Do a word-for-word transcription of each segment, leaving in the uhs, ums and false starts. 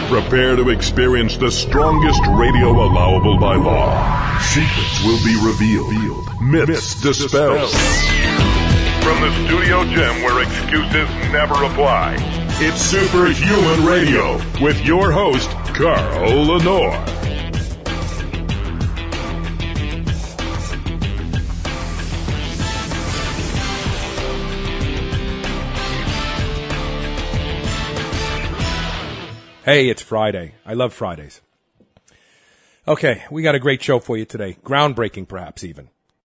Prepare to experience the strongest radio allowable by law. Secrets will be revealed. Myths dispelled. From the studio gym where excuses never apply, it's Superhuman Radio with your host, Carl Lenore. Hey, it's Friday. I love Fridays. Okay, we got a great show for you today. Groundbreaking, perhaps, even.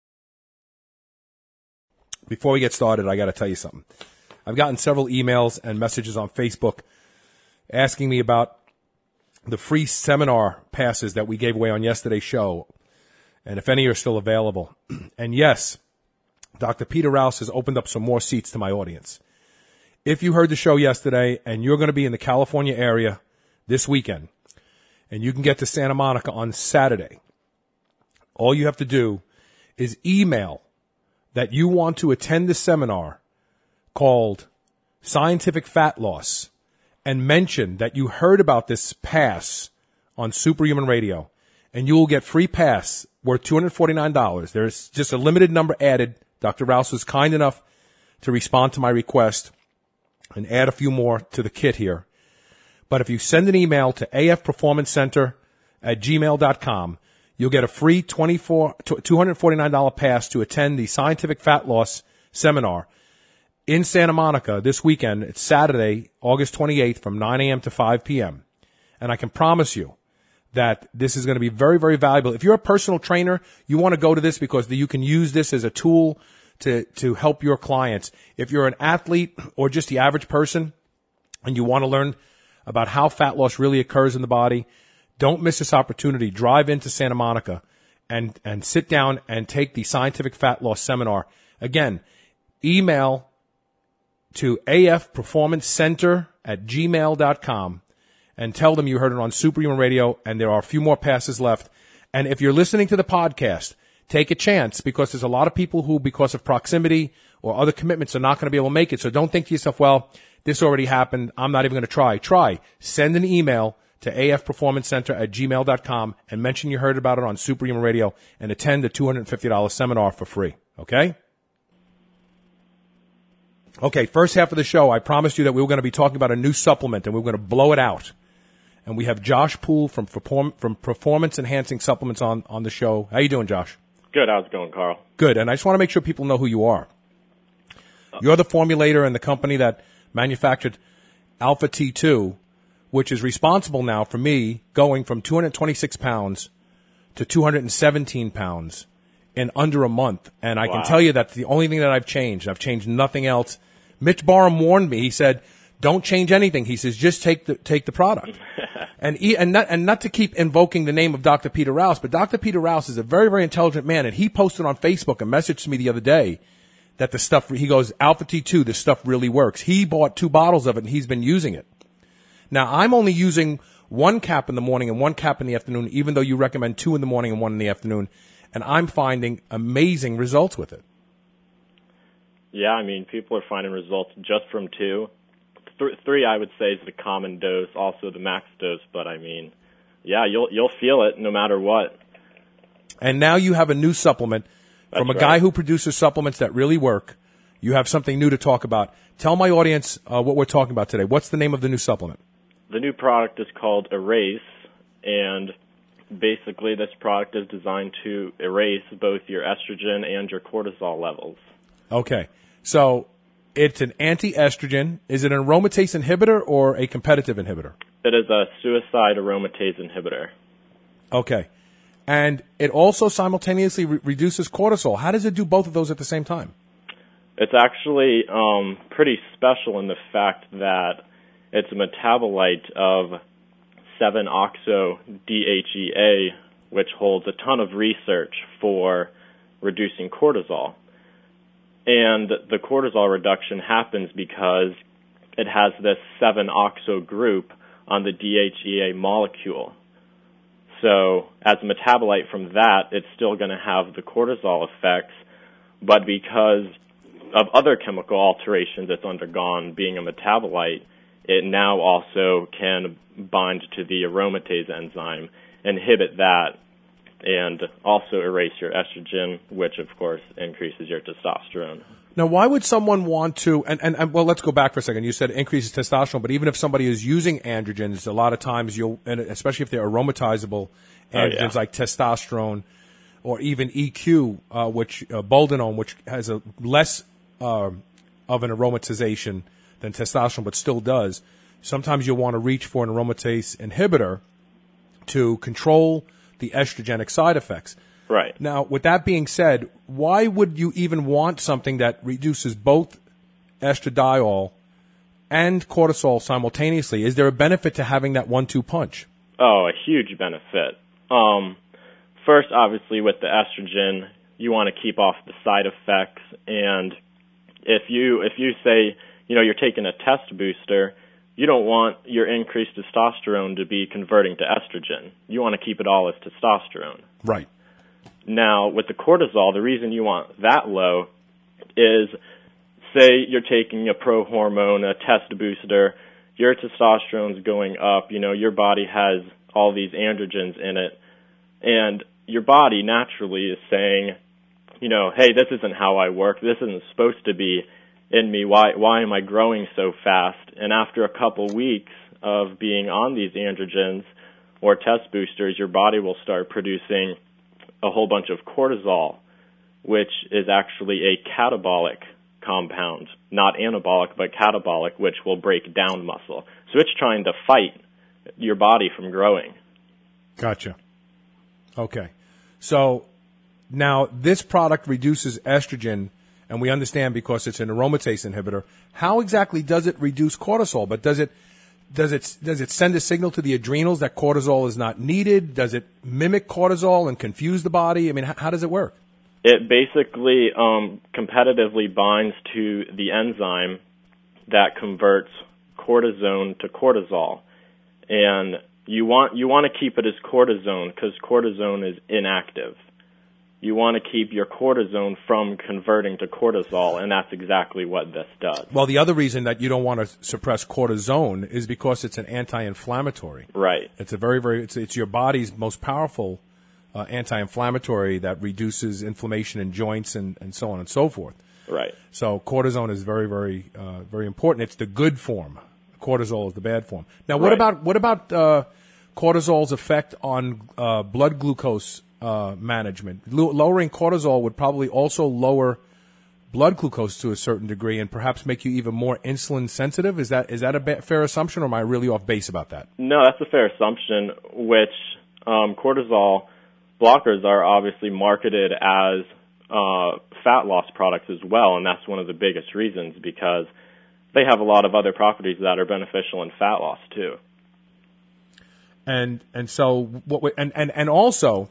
Before we get started, I got to tell you something. I've gotten several emails and messages on Facebook asking me about the free seminar passes that we gave away on yesterday's show, and if any are still available. And yes, Doctor Peter Rouse has opened up some more seats to my audience. If you heard the show yesterday and you're going to be in the California area this weekend and you can get to Santa Monica on Saturday, all you have to do is email that you want to attend the seminar called Scientific Fat Loss and mention that you heard about this pass on Superhuman Radio, and you will get free pass worth two hundred forty-nine dollars. There's just a limited number added. Doctor Rouse was kind enough to respond to my request and add a few more to the kit here. But if you send an email to A F Performance Center at gmail dot com, you'll get a free twenty-four, two hundred forty-nine dollars pass to attend the Scientific Fat Loss Seminar in Santa Monica this weekend. It's Saturday, August twenty-eighth from nine a.m. to five p.m. And I can promise you that this is going to be very, very valuable. If you're a personal trainer, you want to go to this because you can use this as a tool to, to help your clients. If you're an athlete or just the average person and you want to learn about how fat loss really occurs in the body, don't miss this opportunity. Drive into Santa Monica and, and sit down and take the Scientific Fat Loss Seminar. Again, email to A F Performance Center at gmail dot com and tell them you heard it on Superhuman Radio, and there are a few more passes left. And if you're listening to the podcast, take a chance, because there's a lot of people who, because of proximity or other commitments, are not going to be able to make it. So don't think to yourself, well, this already happened, I'm not even going to try. Try. Send an email to A F Performance Center at gmail dot com and mention you heard about it on Superhuman Radio and attend the two hundred fifty dollars seminar for free. Okay? Okay, first half of the show, I promised you that we were going to be talking about a new supplement, and we were going to blow it out. And we have Josh Poole from, from Performance Enhancing Supplements on, on the show. How you doing, Josh? Good. How's it going, Carl? Good. And I just want to make sure people know who you are. You're the formulator in the company that manufactured Alpha T two, which is responsible now for me going from two hundred twenty-six pounds to two hundred seventeen pounds in under a month. And I wow. can tell you that's the only thing that I've changed. I've changed nothing else. Mitch Barham warned me. He said, don't change anything. He says, just take the, take the product. And, he, and, not, and not to keep invoking the name of Doctor Peter Rouse, but Doctor Peter Rouse is a very, very intelligent man, and he posted on Facebook a message to me the other day that the stuff, he goes, Alpha T two, this stuff really works. He bought two bottles of it, and he's been using it. Now, I'm only using one cap in the morning and one cap in the afternoon, even though you recommend two in the morning and one in the afternoon, and I'm finding amazing results with it. Yeah, I mean, people are finding results just from two. Th- three, I would say, is the common dose, also the max dose. But I mean, yeah, you'll you'll feel it no matter what. And now you have a new supplement That's from a right. guy who produces supplements that really work. You have something new to talk about. Tell my audience uh, what we're talking about today. What's the name of the new supplement? The new product is called Erase, and basically this product is designed to erase both your estrogen and your cortisol levels. Okay, so it's an anti-estrogen. Is it an aromatase inhibitor or a competitive inhibitor? It is a suicide aromatase inhibitor. Okay. And it also simultaneously re- reduces cortisol. How does it do both of those at the same time? It's actually um, pretty special in the fact that it's a metabolite of seven oxo D H E A, which holds a ton of research for reducing cortisol. And the cortisol reduction happens because it has this seven oxo group on the D H E A molecule. So as a metabolite from that, it's still going to have the cortisol effects, but because of other chemical alterations it's undergone being a metabolite, it now also can bind to the aromatase enzyme, inhibit that, and also erase your estrogen, which, of course, increases your testosterone. Now, why would someone want to, and, and, and well, let's go back for a second. You said increases testosterone, but even if somebody is using androgens, a lot of times you'll, and especially if they're aromatizable androgens oh, yeah. like testosterone or even E Q, uh, which, uh, boldenone, which has a less, uh, of an aromatization than testosterone, but still does. Sometimes you'll want to reach for an aromatase inhibitor to control the estrogenic side effects. Right. Now, with that being said, why would you even want something that reduces both estradiol and cortisol simultaneously? Is there a benefit to having that one two punch? Oh, a huge benefit. Um, first, obviously, with the estrogen, you want to keep off the side effects. And if you if you say, you know, you're taking a test booster, you don't want your increased testosterone to be converting to estrogen. You want to keep it all as testosterone. Right. Now, with the cortisol, the reason you want that low is, say you're taking a pro-hormone, a test booster, your testosterone's going up, you know, your body has all these androgens in it, and your body naturally is saying, you know, hey, this isn't how I work, this isn't supposed to be in me, why why am I growing so fast? And after a couple weeks of being on these androgens or test boosters, your body will start producing a whole bunch of cortisol, which is actually a catabolic compound, not anabolic, but catabolic, which will break down muscle. So it's trying to fight your body from growing. Gotcha. Okay. So now this product reduces estrogen, and we understand because it's an aromatase inhibitor. How exactly does it reduce cortisol? But does it Does it does it send a signal to the adrenals that cortisol is not needed? Does it mimic cortisol and confuse the body? I mean, how, how does it work? It basically um, competitively binds to the enzyme that converts cortisone to cortisol, and you want you want to keep it as cortisone because cortisone is inactive. You want to keep your cortisone from converting to cortisol, and that's exactly what this does. Well, the other reason that you don't want to suppress cortisone is because it's an anti-inflammatory. Right. It's a very, very, it's, it's your body's most powerful uh, anti-inflammatory that reduces inflammation in joints and, and so on and so forth. Right. So cortisone is very, very, uh, very important. It's the good form. Cortisol is the bad form. Now, what right. about what about uh, cortisol's effect on uh, blood glucose Uh, management? L- lowering cortisol would probably also lower blood glucose to a certain degree and perhaps make you even more insulin sensitive. Is that is that a ba- fair assumption, or am I really off base about that? No, that's a fair assumption, which um, cortisol blockers are obviously marketed as uh, fat loss products as well, and that's one of the biggest reasons because they have a lot of other properties that are beneficial in fat loss too. And and so what we, and, and, and also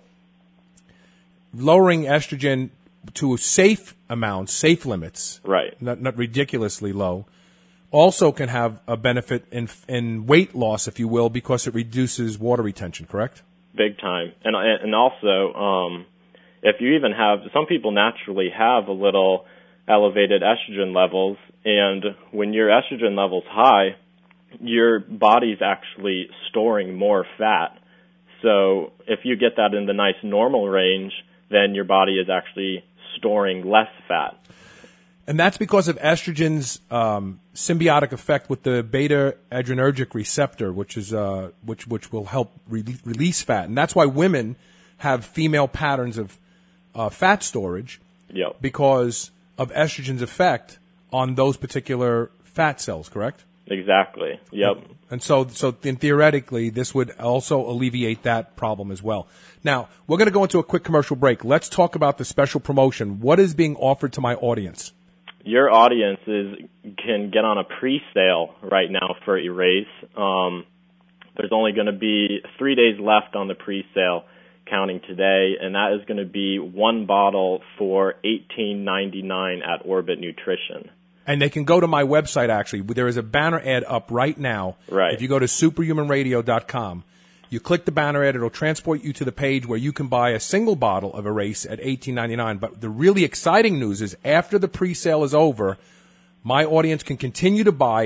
lowering estrogen to safe amounts, safe limits, right? Not, not ridiculously low, also can have a benefit in in weight loss, if you will, because it reduces water retention. Correct? Big time, and and also um, if you even have some people naturally have a little elevated estrogen levels, and when your estrogen level's high, your body's actually storing more fat. So if you get that in the nice normal range, then your body is actually storing less fat. And that's because of estrogen's um, symbiotic effect with the beta adrenergic receptor, which is uh, which which will help re- release fat. And that's why women have female patterns of uh, fat storage, yep. because of estrogen's effect on those particular fat cells. Correct? Exactly. Yep. And so, so then theoretically, this would also alleviate that problem as well. Now, we're going to go into a quick commercial break. Let's talk about the special promotion. What is being offered to my audience? Your audience is, can get on a pre-sale right now for Erase. Um, there's only going to be three days left on the pre-sale, counting today, and that is going to be one bottle for eighteen ninety-nine at Orbit Nutrition. And they can go to my website, actually. There is a banner ad up right now. Right. If you go to superhuman radio dot com, you click the banner ad, it'll transport you to the page where you can buy a single bottle of Erase at eighteen ninety-nine. But the really exciting news is after the pre-sale is over, my audience can continue to buy it,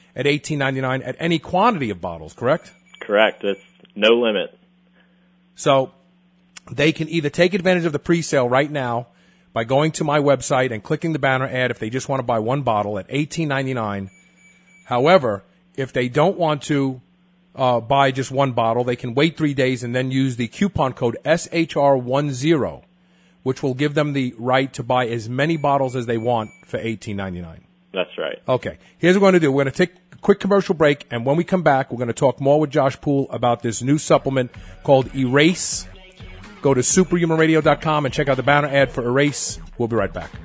at eighteen ninety-nine at any quantity of bottles, correct? Correct. It's no limit. So they can either take advantage of the pre-sale right now by going to my website and clicking the banner ad if they just want to buy one bottle at eighteen ninety-nine. However, if they don't want to uh, buy just one bottle, they can wait three days and then use the coupon code S H R ten, which will give them the right to buy as many bottles as they want for eighteen ninety-nine. That's right. Okay. Here's what we're going to do. We're going to take a quick commercial break, and when we come back, we're going to talk more with Josh Poole about this new supplement called Erase. Go to superhuman radio dot com and check out the banner ad for Erase. We'll be right back.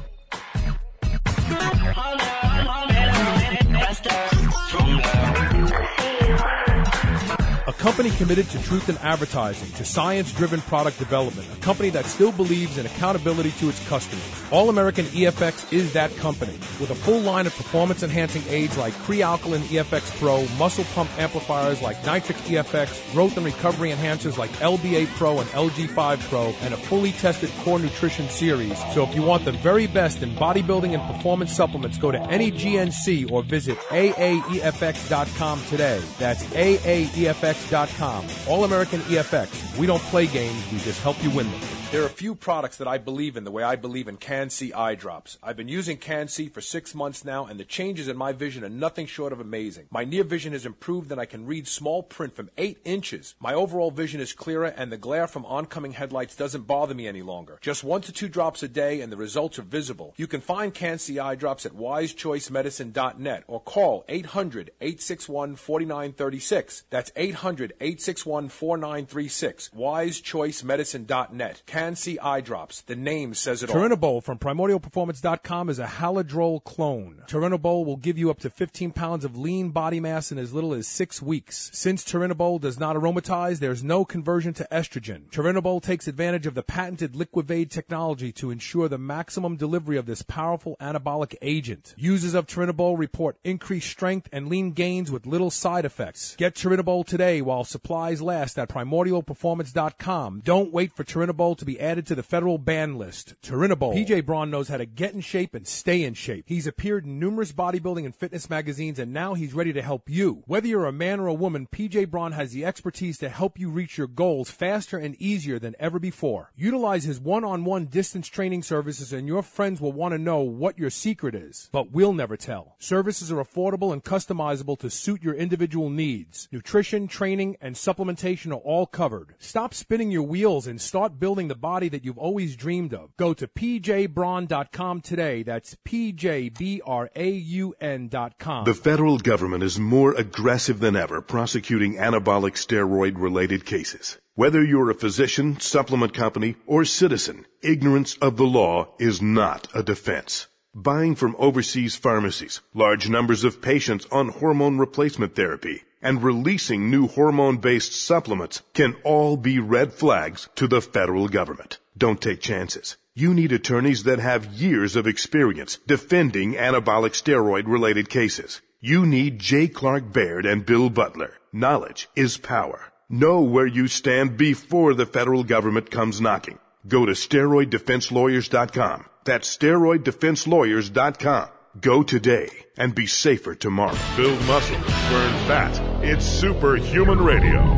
A company committed to truth in advertising, to science-driven product development, a company that still believes in accountability to its customers. All-American E F X is that company. With a full line of performance-enhancing aids like Pre-Alkaline E F X Pro, muscle pump amplifiers like Nitrix E F X, growth and recovery enhancers like L B A Pro and L G five Pro, and a fully tested core nutrition series. So if you want the very best in bodybuilding and performance supplements, go to any G N C or visit A A E F X dot com today. That's A A E F X dot com. All-American E F X. We don't play games, we just help you win them. There are a few products that I believe in the way I believe in Can-C eye drops. I've been using Can-C for six months now, and the changes in my vision are nothing short of amazing. My near vision has improved, and I can read small print from eight inches. My overall vision is clearer, and the glare from oncoming headlights doesn't bother me any longer. Just one to two drops a day, and the results are visible. You can find Can-C eye drops at wise choice medicine dot net or call eight hundred, eight six one, four nine three six. That's eight hundred, eight six one, four nine three six. wise choice medicine dot net. Can-C eye drops. The name says it all. Turinabol from primordial performance dot com is a Haladrol clone. Turinabol will give you up to fifteen pounds of lean body mass in as little as six weeks. Since Turinabol does not aromatize, there's no conversion to estrogen. Turinabol takes advantage of the patented Liquivade technology to ensure the maximum delivery of this powerful anabolic agent. Users of Turinabol report increased strength and lean gains with little side effects. Get Turinabol today while supplies last at primordial performance dot com. Don't wait for Turinabol to be added to the federal ban list. Turinabol. P J Braun knows how to get in shape and stay in shape. He's appeared in numerous bodybuilding and fitness magazines, and now he's ready to help you. Whether you're a man or a woman, P J Braun has the expertise to help you reach your goals faster and easier than ever before. Utilize his one-on-one distance training services, and your friends will want to know what your secret is. But we'll never tell. Services are affordable and customizable to suit your individual needs. Nutrition, training, and supplementation are all covered. Stop spinning your wheels and start building the body that you've always dreamed of. Go to P J Braun dot com today. That's P J B R A U N dot com. The federal government is more aggressive than ever prosecuting anabolic steroid-related cases. Whether you're a physician, supplement company, or citizen, ignorance of the law is not a defense. Buying from overseas pharmacies, large numbers of patients on hormone replacement therapy, and releasing new hormone-based supplements can all be red flags to the federal government. Don't take chances. You need attorneys that have years of experience defending anabolic steroid-related cases. You need J. Clark Baird and Bill Butler. Knowledge is power. Know where you stand before the federal government comes knocking. Go to steroid defense lawyers dot com. That's steroid defense lawyers dot com. Go today and be safer tomorrow. Build muscle, burn fat. It's Superhuman Radio.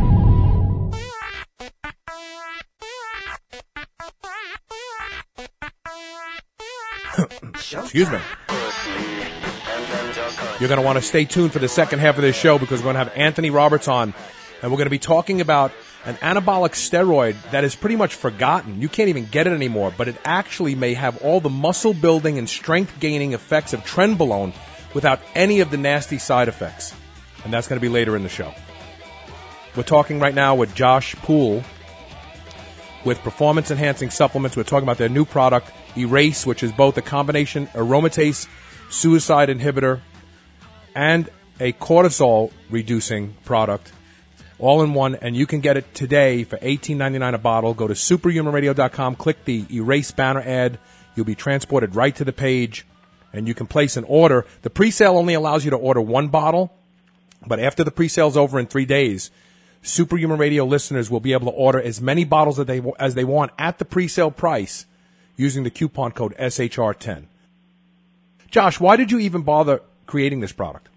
Excuse me. You're going to want to stay tuned for the second half of this show because we're going to have Anthony Roberts on, and we're going to be talking about an anabolic steroid that is pretty much forgotten. You can't even get it anymore, but it actually may have all the muscle building and strength gaining effects of Trenbolone without any of the nasty side effects. And that's going to be later in the show. We're talking right now with Josh Poole with Performance Enhancing Supplements. We're talking about their new product, Erase, which is both a combination aromatase suicide inhibitor and a cortisol reducing product, all in one, and you can get it today for eighteen ninety-nine a bottle. Go to superhuman radio dot com, click the Erase banner ad. You'll be transported right to the page, and you can place an order. The pre-sale only allows you to order one bottle, but after the pre-sale's over in three days, Superhuman Radio listeners will be able to order as many bottles as they, as they want at the pre-sale price using the coupon code S H R ten. Josh, why did you even bother creating this product?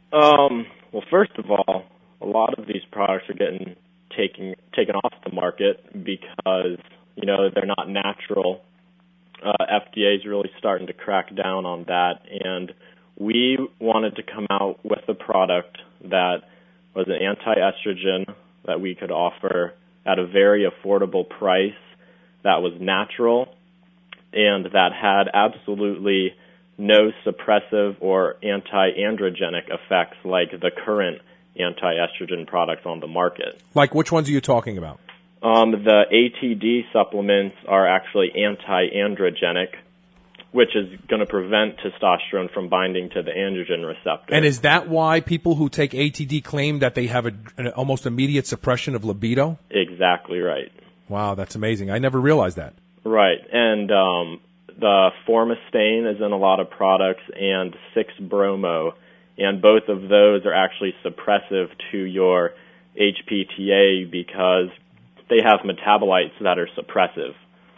Um, well, first of all, a lot of these products are getting taken taken off the market because, you know, they're not natural. Uh, F D A is really starting to crack down on that, and we wanted to come out with a product that was an anti-estrogen that we could offer at a very affordable price, that was natural, and that had absolutely no suppressive or anti-androgenic effects like the current anti-estrogen products on the market. Like which ones are you talking about? Um, the A T D supplements are actually anti-androgenic, which is going to prevent testosterone from binding to the androgen receptor. And is that why people who take A T D claim that they have a, an almost immediate suppression of libido? Exactly right. Wow, that's amazing. I never realized that. Right, and um, the Formastane is in a lot of products, and six bromo, and both of those are actually suppressive to your H P T A because they have metabolites that are suppressive.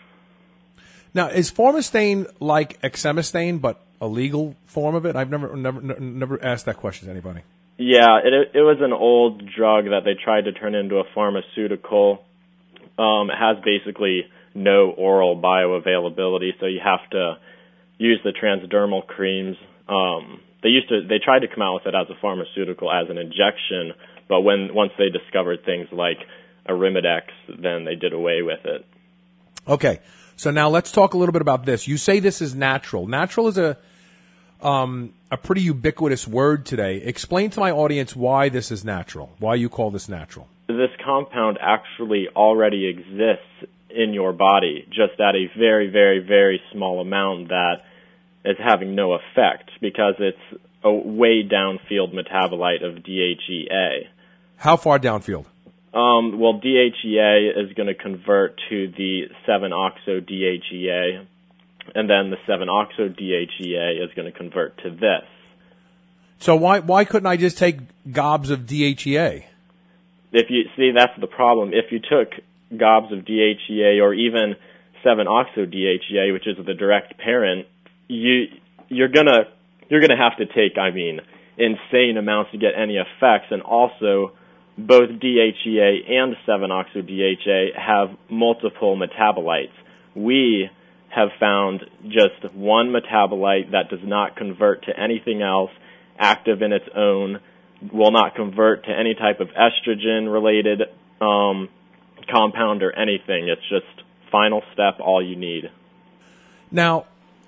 Now, is Formastane like Exemestane, but a legal form of it? I've never, never, never asked that question to anybody. Yeah, it it was an old drug that they tried to turn into a pharmaceutical. Um, it has basically no oral bioavailability, so you have to use the transdermal creams. Um, they used to, they tried to come out with it as a pharmaceutical, as an injection, but when once they discovered things like Arimidex, then they did away with it. Okay, so now let's talk a little bit about this. You say this is natural. Natural is a um, a pretty ubiquitous word today. Explain to my audience why this is natural, why you call this natural. This compound actually already exists in your body, just at a very, very, very small amount that is having no effect because it's a way downfield metabolite of D H E A. How far downfield? Um, well, D H E A is going to convert to the seven oxo D H E A, and then the seven oxo D H E A is going to convert to this. So why why couldn't I just take gobs of D H E A? If you see, that's the problem. If you took gobs of D H E A or even seven oxo D H E A, which is the direct parent, you you're gonna you're gonna have to take, I mean, insane amounts to get any effects, and also both D H E A and seven oxo D H E A have multiple metabolites. We have found just one metabolite that does not convert to anything else, active in its own, will not convert to any type of estrogen-related um, compound or anything. It's just final step, all you need. Now,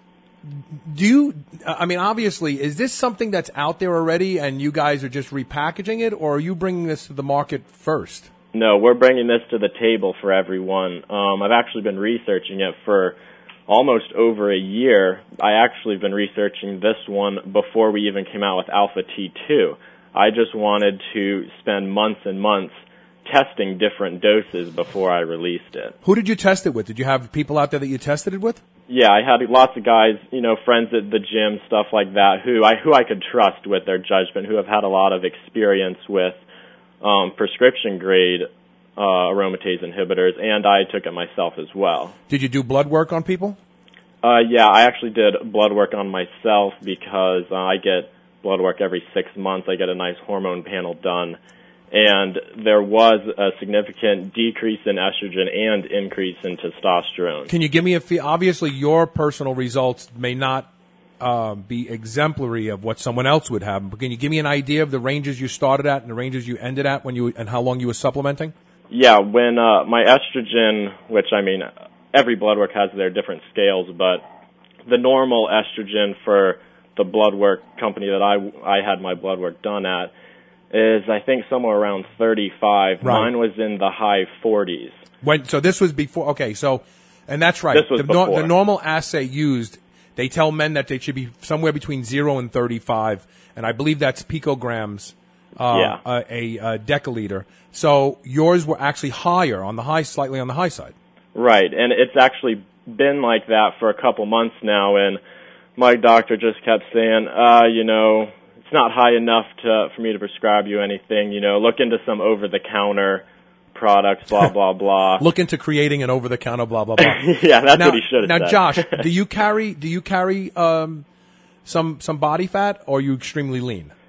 do you, I mean, obviously, is this something that's out there already and you guys are just repackaging it, or are you bringing this to the market first? No, we're bringing this to the table for everyone. Um, I've actually been researching it for almost over a year. I actually have been researching this one before we even came out with Alpha T two. I just wanted to spend months and months testing different doses before I released it. Who did you test it with? Did you have people out there that you tested it with? Yeah, I had lots of guys, you know, friends at the gym, stuff like that, who I who I could trust with their judgment, who have had a lot of experience with um, prescription grade uh, aromatase inhibitors, and I took it myself as well. Did you do blood work on people? Uh, yeah, I actually did blood work on myself because uh, I get blood work every six months. I get a nice hormone panel done, and there was a significant decrease in estrogen and increase in testosterone. Can you give me a feel? Obviously, your personal results may not uh, be exemplary of what someone else would have, but can you give me an idea of the ranges you started at and the ranges you ended at when you and how long you were supplementing? Yeah, when uh, my estrogen, which I mean, every blood work has their different scales, but the normal estrogen for the blood work company that I, I had my blood work done at is, I think, somewhere around thirty-five. Right. Mine was in the high forties. When, so this was before, okay, so, and that's right. This was the, no, before. the normal assay used, they tell men that they should be somewhere between zero and thirty-five, and I believe that's picograms uh, Yeah. a, a, a deciliter. So yours were actually higher, on the high, slightly on the high side. Right, and it's actually been like that for a couple months now, and my doctor just kept saying, uh, you know, it's not high enough to for me to prescribe you anything, you know, look into some over-the-counter products, blah, blah, blah. Look into creating an over-the-counter, blah, blah, blah. Yeah, that's now, what he should have now, said. Josh, do you carry, do you carry um, some some body fat, or are you extremely lean?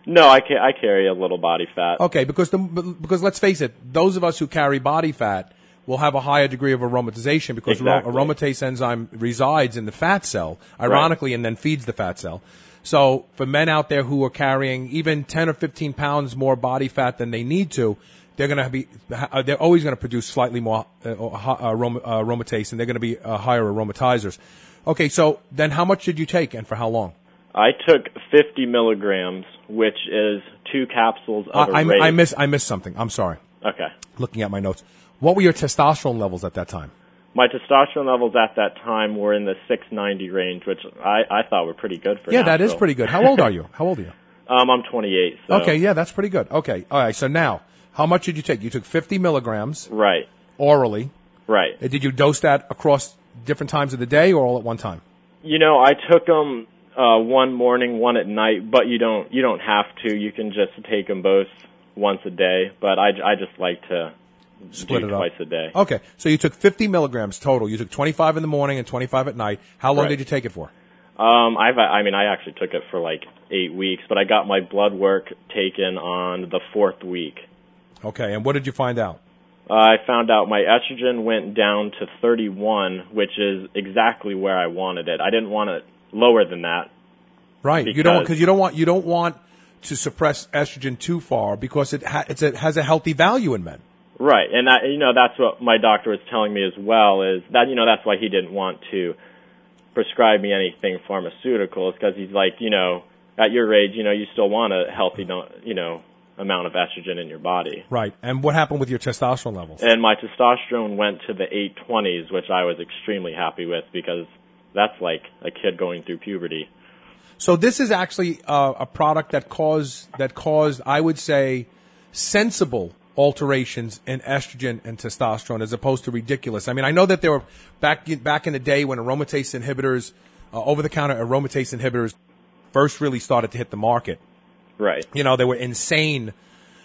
No, I, ca- I carry a little body fat. Okay, because the, because let's face it, those of us who carry body fat will have a higher degree of aromatization because Exactly. aromatase enzyme resides in the fat cell, ironically, right. and then feeds the fat cell. So for men out there who are carrying even ten or fifteen pounds more body fat than they need to, they're going to be, they're always going to produce slightly more uh, arom- uh, aromatase, and they're going to be uh, higher aromatizers. Okay, so then how much did you take and for how long? I took fifty milligrams, which is two capsules of uh, I, Erase. I miss I missed something. I'm sorry. Okay. Looking at my notes. What were your testosterone levels at that time? My testosterone levels at that time were in the six ninety range, which I, I thought were pretty good for Yeah, natural. that is pretty good. How old are you? How old are you? Um, I'm twenty-eight. So. Okay, yeah, that's pretty good. Okay, all right. So now, how much did you take? You took fifty milligrams. Right. Orally. Right. Did you dose that across different times of the day or all at one time? You know, I took them uh, one morning, one at night, but you don't you don't have to. You can just take them both once a day. But I, I just like to split do it up twice a day. Okay, so you took fifty milligrams total. You took twenty-five in the morning and twenty-five at night. How long Right. did you take it for? Um, I've I mean, I actually took it for like eight weeks, but I got my blood work taken on the fourth week. Okay, and what did you find out? Uh, I found out my estrogen went down to thirty-one, which is exactly where I wanted it. I didn't want it lower than that. Right. You don't because you don't want you don't want to suppress estrogen too far because it ha- it's a, has a healthy value in men. Right, and that, you know that's what my doctor was telling me as well. Is that you know that's why he didn't want to prescribe me anything pharmaceuticals because he's like you know at your age you know you still want a healthy you know amount of estrogen in your body. Right. And what happened with your testosterone levels? And my testosterone went to the eight twenties, which I was extremely happy with because that's like a kid going through puberty. So this is actually uh, a product that caused that caused I would say sensible alterations in estrogen and testosterone as opposed to ridiculous. I mean, I know that there were back in, back in the day when aromatase inhibitors, uh, over-the-counter aromatase inhibitors first really started to hit the market. Right. You know, they were insane.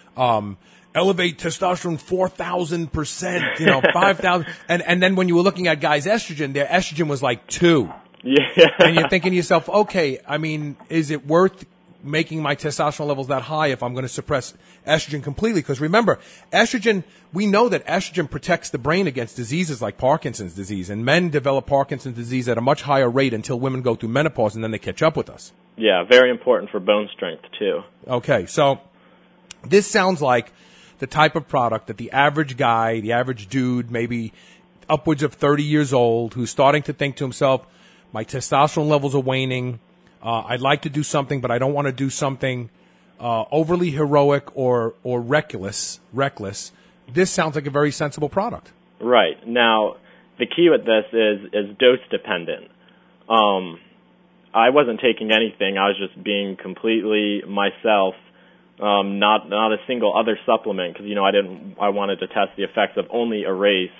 Um, elevate testosterone four thousand percent, you know, five thousand. And, and then when you were looking at guys' estrogen, their estrogen was like two. Yeah. And you're thinking to yourself, okay, I mean, is it worth making my testosterone levels that high if I'm going to suppress estrogen completely? Because remember, estrogen, we know that estrogen protects the brain against diseases like Parkinson's disease. And men develop Parkinson's disease at a much higher rate until women go through menopause and then they catch up with us. Yeah, very important for bone strength, too. Okay, so this sounds like the type of product that the average guy, the average dude, maybe upwards of thirty years old, who's starting to think to himself, my testosterone levels are waning, uh, I'd like to do something, but I don't want to do something uh, overly heroic or, or reckless, reckless. This sounds like a very sensible product. Right. Now, the key with this is, is dose dependent. Um... I wasn't taking anything. I was just being completely myself, um, not not a single other supplement because you know I didn't. I wanted to test the effects of only Erase,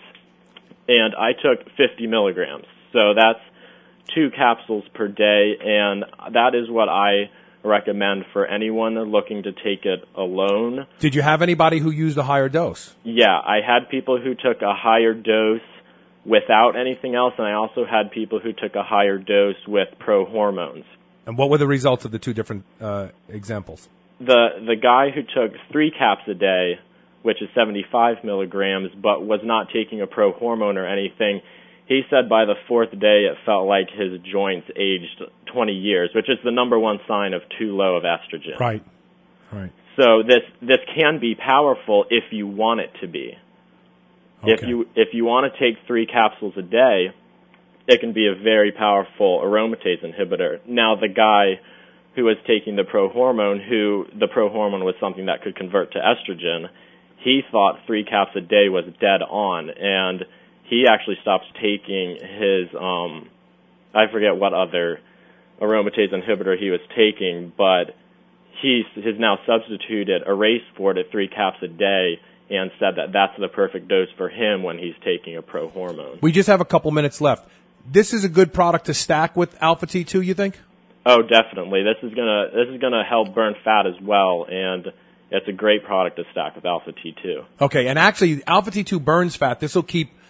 and I took fifty milligrams. So that's two capsules per day, and that is what I recommend for anyone looking to take it alone. Did you have anybody who used a higher dose? Yeah, I had people who took a higher dose without anything else, and I also had people who took a higher dose with pro-hormones. And what were the results of the two different uh, examples? The the guy who took three caps a day, which is seventy-five milligrams, but was not taking a pro-hormone or anything, he said by the fourth day it felt like his joints aged twenty years, which is the number one sign of too low of estrogen. Right, right. So this this can be powerful if you want it to be. Okay. If you if you want to take three capsules a day, it can be a very powerful aromatase inhibitor. Now, the guy who was taking the pro-hormone, who the pro-hormone was something that could convert to estrogen, he thought three caps a day was dead on, and he actually stopped taking his, um, I forget what other aromatase inhibitor he was taking, but he has now substituted Erase for it at three caps a day, and said that that's the perfect dose for him when he's taking a pro-hormone. We just have a couple minutes left. This is a good product to stack with Alpha T two, you think? Oh, definitely. This is gonna this is gonna help burn fat as well, and it's a great product to stack with Alpha T two. Okay, and actually, Alpha T two burns fat. This will keep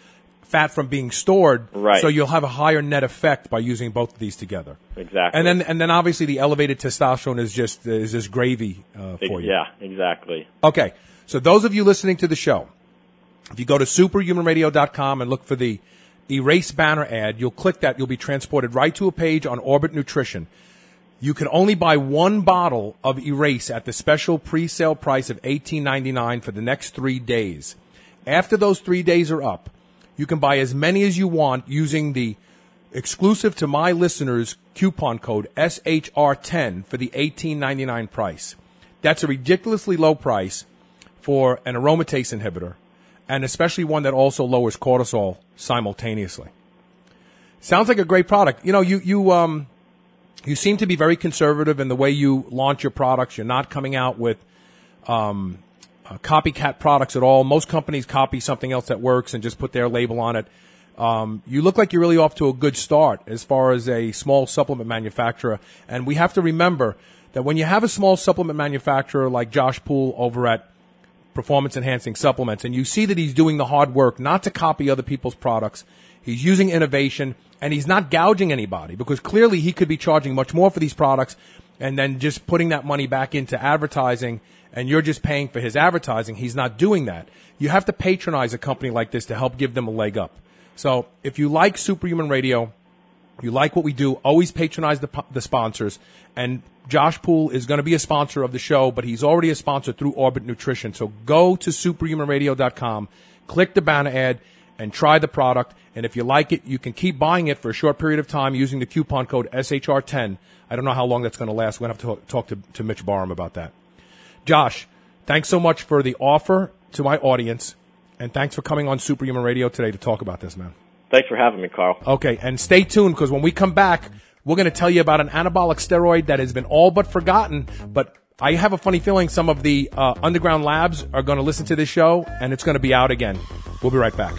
fat from being stored. Right. So you'll have a higher net effect by using both of these together. Exactly. And then and then obviously the elevated testosterone is just is just gravy uh, for you. Yeah, exactly. Okay. So those of you listening to the show, if you go to superhuman radio dot com and look for the Erase banner ad, you'll click that. You'll be transported right to a page on Orbit Nutrition. You can only buy one bottle of Erase at the special pre-sale price of eighteen ninety-nine for the next three days. After those three days are up, you can buy as many as you want using the exclusive to my listeners coupon code S H R ten for the eighteen ninety-nine price. That's a ridiculously low price for an aromatase inhibitor, and especially one that also lowers cortisol simultaneously. Sounds like a great product. You know, you you um you seem to be very conservative in the way you launch your products. You're not coming out with um uh, copycat products at all. Most companies copy something else that works and just put their label on it. Um, you look like you're really off to a good start as far as a small supplement manufacturer. And we have to remember that when you have a small supplement manufacturer like Josh Poole over at Performance Enhancing Supplements, and you see that he's doing the hard work not to copy other people's products, he's using innovation, and he's not gouging anybody, because clearly he could be charging much more for these products and then just putting that money back into advertising, and you're just paying for his advertising. He's not doing that. You have to patronize a company like this to help give them a leg up. So if you like Superhuman Radio, you like what we do, always patronize the, the sponsors. And Josh Poole is going to be a sponsor of the show, but he's already a sponsor through Orbit Nutrition. So go to superhuman radio dot com, click the banner ad, and try the product. And if you like it, you can keep buying it for a short period of time using the coupon code S H R ten. I don't know how long that's going to last. We're going to have to talk to, to Mitch Barham about that. Josh, thanks so much for the offer to my audience, and thanks for coming on Superhuman Radio today to talk about this, man. Thanks for having me, Carl. Okay, and stay tuned, because when we come back, we're going to tell you about an anabolic steroid that has been all but forgotten, but I have a funny feeling some of the uh, underground labs are going to listen to this show, and it's going to be out again. We'll be right back.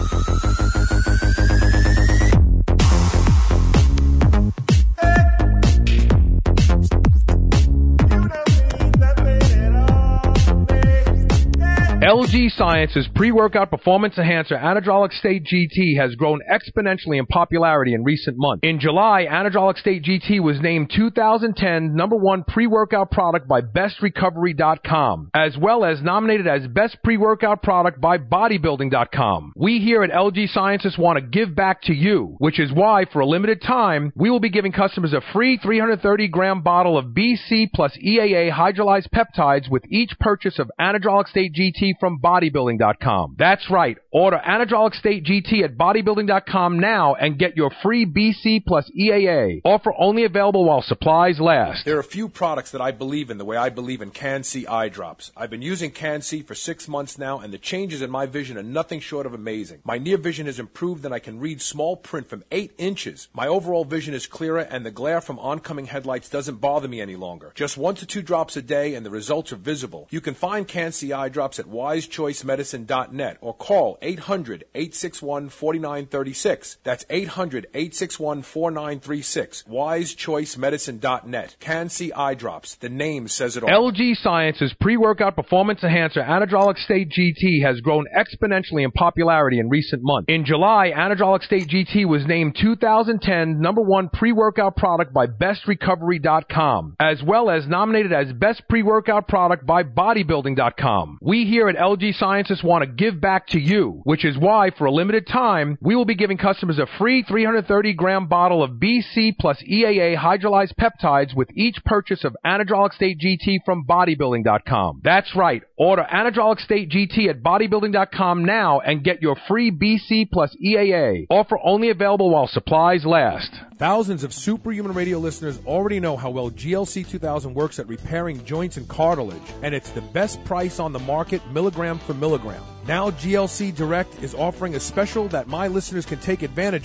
L G Science's pre-workout performance enhancer Anadrolic State G T has grown exponentially in popularity in recent months. In July, Anadrolic State G T was named two thousand ten number one pre-workout product by best recovery dot com, as well as nominated as best pre-workout product by bodybuilding dot com. We here at L G Sciences want to give back to you, which is why, for a limited time, we will be giving customers a free three hundred thirty gram bottle of B C plus E A A hydrolyzed peptides with each purchase of Anadrolic State G T from bodybuilding dot com. That's right. Order Anadrolic State G T at bodybuilding dot com now and get your free B C plus E A A. Offer only available while supplies last. There are a few products that I believe in the way I believe in Can-C eye drops. I've been using Can-C for six months now, and the changes in my vision are nothing short of amazing. My near vision has improved, and I can read small print from eight inches. My overall vision is clearer, and the glare from oncoming headlights doesn't bother me any longer. Just one to two drops a day, and the results are visible. You can find Can-C eye drops at wise choice medicine dot net or call eight hundred, eight six one, four nine three six. That's eight hundred, eight six one, four nine three six. wise choice medicine dot net. Can-C eye drops. The name says it all. L G Science's pre-workout performance enhancer Anadrolic State G T has grown exponentially in popularity in recent months. In July, Anadrolic State G T was named two thousand ten number one pre-workout product by best recovery dot com, as well as nominated as best pre-workout product by bodybuilding dot com. We here at L G Sciences want to give back to you, which is why, for a limited time, we will be giving customers a free three hundred thirty gram bottle of B C plus E A A hydrolyzed peptides with each purchase of Anadrolic State G T from bodybuilding dot com. That's right. Order Anadrolic State G T at bodybuilding dot com now and get your free B C plus E A A. Offer only available while supplies last. Thousands of Superhuman Radio listeners already know how well G L C two thousand works at repairing joints and cartilage, and it's the best price on the market, milligram for milligram. Now G L C Direct is offering a special that my listeners can take advantage of.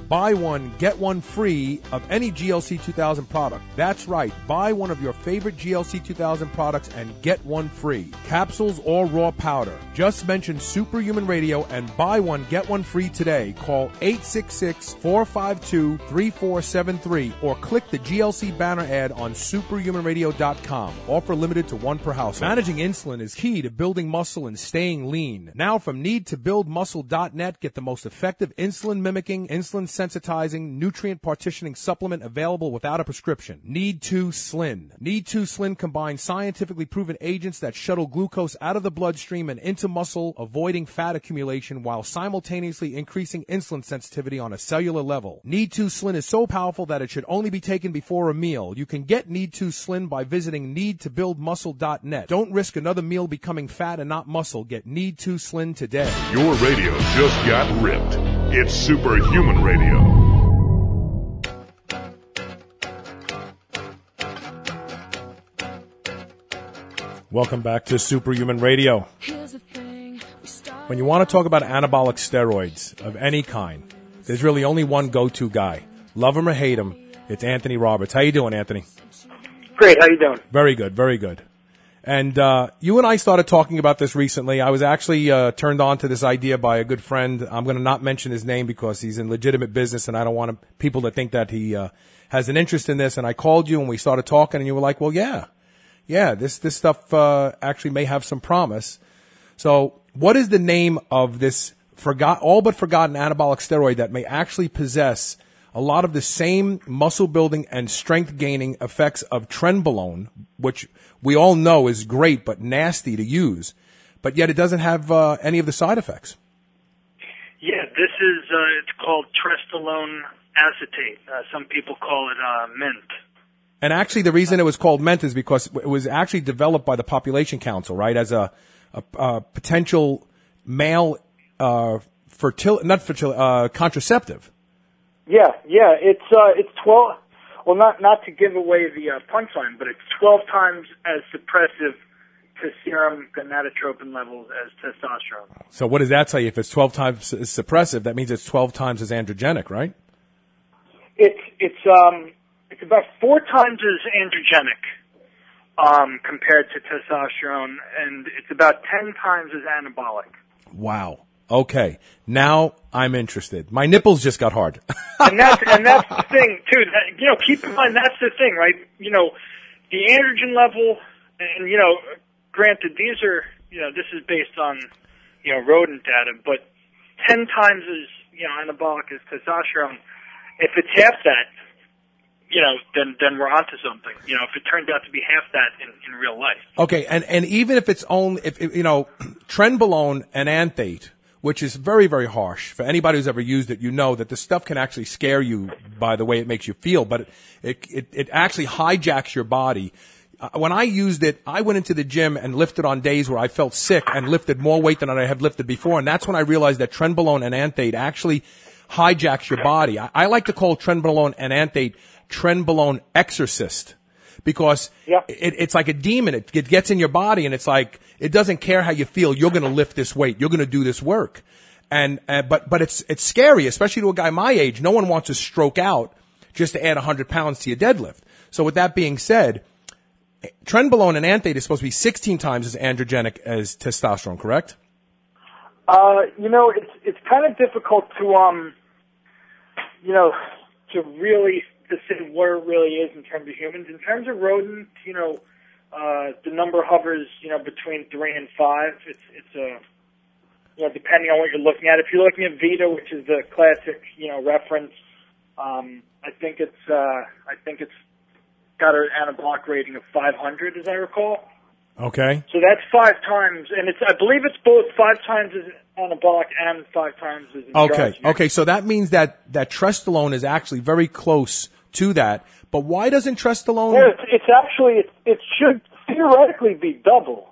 Buy one, get one free of any G L C two thousand product. That's right. Buy one of your favorite G L C two thousand products and get one free. Capsules or raw powder. Just mention Superhuman Radio and buy one, get one free today. Call eight six six, four five two, three four seven three or click the G L C banner ad on superhuman radio dot com. Offer limited to one per household. Managing insulin is key to building muscle and staying lean. Now from need to build muscle dot net, get the most effective insulin mimicking, insulin sensitizing, nutrient partitioning supplement available without a prescription. Need to Slin. Need to Slin combines scientifically proven agents that shuttle glucose out of the bloodstream and into muscle, avoiding fat accumulation while simultaneously increasing insulin sensitivity on a cellular level. Need to Slin is so powerful that it should only be taken before a meal. You can get Need to Slin by visiting need to build muscle dot net. Don't risk another meal becoming fat and not muscle. Get Need to Slin today. Your radio just got ripped. It's Superhuman Radio. Welcome back to Superhuman Radio. When you want to talk about anabolic steroids of any kind, there's really only one go-to guy. Love him or hate him, it's Anthony Roberts. How you doing, Anthony? Great. How you doing? Very good, very good. And uh you and I started talking about this recently. I was actually uh turned on to this idea by a good friend. I'm going to not mention his name because he's in legitimate business, and I don't want to, people to think that he uh has an interest in this. And I called you, and we started talking, and you were like, well, yeah, yeah, this this stuff uh actually may have some promise. So what is the name of this forgot all but forgotten anabolic steroid that may actually possess a lot of the same muscle building and strength gaining effects of trenbolone, which we all know is great but nasty to use, but yet it doesn't have uh, any of the side effects? Yeah, this is, uh, it's called trestolone acetate. Uh, some people call it uh, mint. And actually the reason it was called mint is because it was actually developed by the Population Council, right, as a, a, a potential male uh, fertil- not fertil- uh, contraceptive. Yeah, yeah, it's uh, it's twelve. Well, not not to give away the uh, punchline, but it's twelve times as suppressive to serum gonadotropin levels as testosterone. So what does that tell you? If it's twelve times as suppressive, that means it's twelve times as androgenic, right? It's it's um it's about four times as androgenic um, compared to testosterone, and it's about ten times as anabolic. Wow. Okay, now I'm interested. My nipples just got hard. and that's and that's the thing too. That, you know, keep in mind that's the thing, right? You know, the androgen level, and you know, granted, these are you know this is based on you know rodent data, but ten times as you know anabolic as testosterone. If it's half that, you know, then then we're onto something. You know, if it turns out to be half that in, in real life. Okay, and and even if it's only if, if you know, trenbolone and anthate, which is very, very harsh. For anybody who's ever used it, you know that the stuff can actually scare you by the way it makes you feel, but it, it, it, it actually hijacks your body. Uh, when I used it, I went into the gym and lifted on days where I felt sick and lifted more weight than I have lifted before, and that's when I realized that trenbolone and anthate actually hijacks your body. I, I like to call trenbolone and anthate trenbolone exorcist. Because yeah. it, it's like a demon. It, it gets in your body, and it's like it doesn't care how you feel. You're going to lift this weight. You're going to do this work, and uh, but but it's it's scary, especially to a guy my age. No one wants to stroke out just to add one hundred pounds to your deadlift. So with that being said, trenbolone and anthate is supposed to be sixteen times as androgenic as testosterone, correct? Uh, you know, it's it's kind of difficult to um, you know, to really. to say what it really is in terms of humans. In terms of rodents, you know, uh, the number hovers, you know, between three and five. It's, it's a, you know, depending on what you're looking at. If you're looking at Vita, which is the classic, you know, reference, um, I think it's, uh, I think it's got an anabolic rating of five hundred, as I recall. Okay. So that's five times, and it's, I believe it's both five times as anabolic and five times as androgenic. Okay. Okay. So that means that, that trestolone is actually very close to that, but why doesn't trestolone? Well, it's, it's actually it, it should theoretically be double.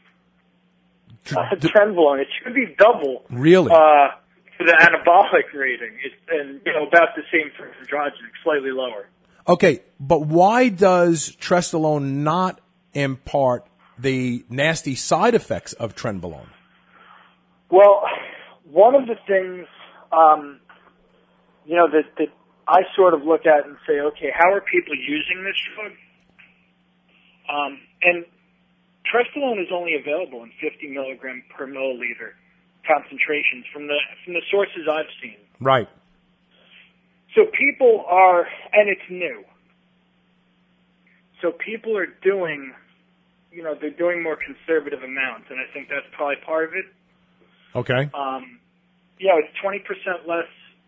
Uh, trenbolone, it should be double. Really? Uh, for the anabolic rating, it's and you know about the same for androgenic, slightly lower. Okay, but why does trestolone not impart the nasty side effects of trenbolone? Well, one of the things. Um, you know, that, that I sort of look at and say, okay, how are people using this drug? Um, and Trestolone is only available in fifty milligram per milliliter concentrations from the from the sources I've seen. Right. So people are, and it's new. So people are doing, you know, they're doing more conservative amounts, and I think that's probably part of it. Okay. Um, you know, it's twenty percent less.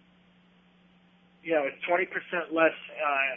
You know, it's twenty percent less. Uh,